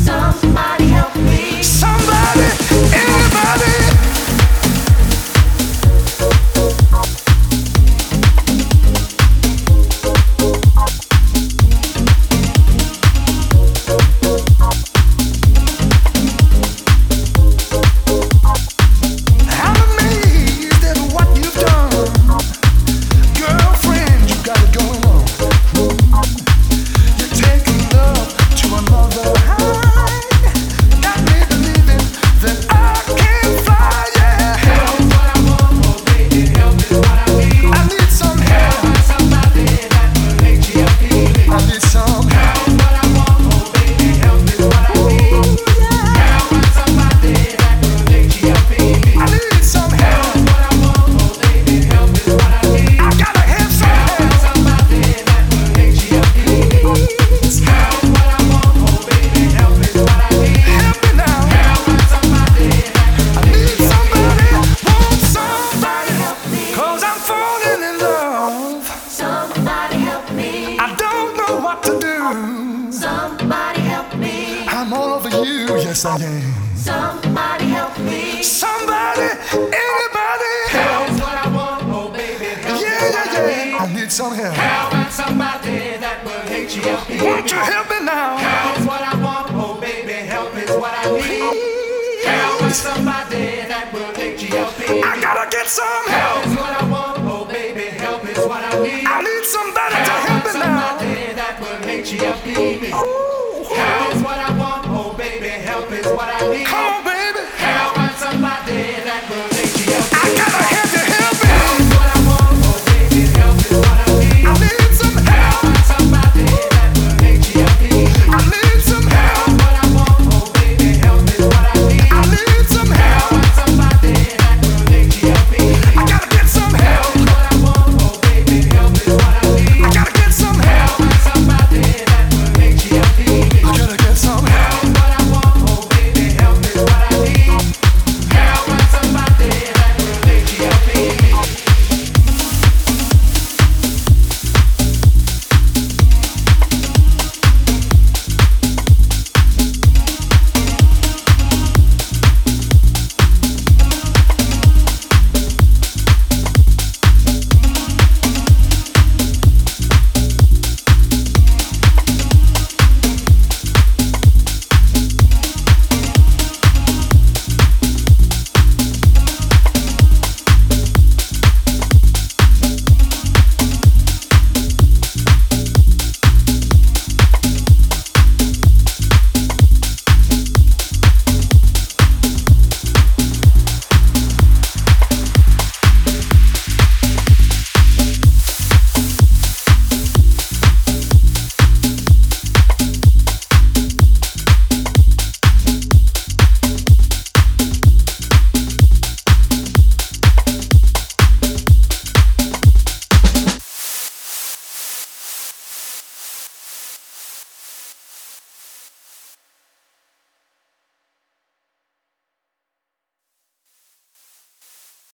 Somebody help me. Somebody, anybody. I'm amazed at what you've done. Girlfriend, you got it going on. You're taking love to another high. Got me believing that I can fly, yeah. Help what I want, oh baby, help is what I need. I need some help. Help somebody that will HGLP me. I need some help. Help what I want, oh baby, help is what I need. Help somebody that will HGLP me. I need some help. Help what I want, oh baby, help is what I need. I gotta have some Help help. somebody that will HGLP me. Help what I want, oh baby, help is what I need. Help me now. Help somebody that I will need somebody, want somebody. Somebody help me. 'Cause I'm falling in love. Somebody help me. I don't know what to do. Somebody help me. I'm all over you, yes I am. Somebody help me. Somebody, anybody. Help what I want, oh baby, help Yeah, is what I yeah, need. yeah. I need some help. Help somebody that will HGLP me. Won't you help me now? Help what I want, oh baby, help is what I need. Help somebody that will HGLP me. I gotta get some Help help. what I want, oh baby, help is what I need. I need somebody to help me now. Somebody that will HGLP me. Help what I want, oh baby, help is what I need. Come